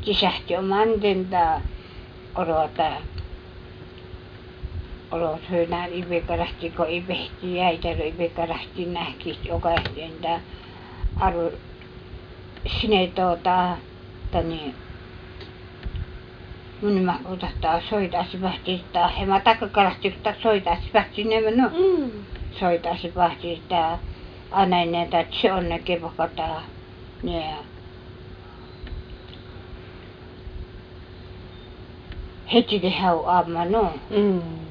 지샤죠 만든다 어려웠다 어려워서나 입에 가라지고 입에 지야이대로 입에 가라지 나기 쪼가야 된다 아루 시내도다 더니 문막 오다다 소이다시 바치다 해마타크 가라지다 소이다시 바치네면은 소이다시 바치다 아나이네다 치원네게 바꿨다 네 해지게 하고 아마노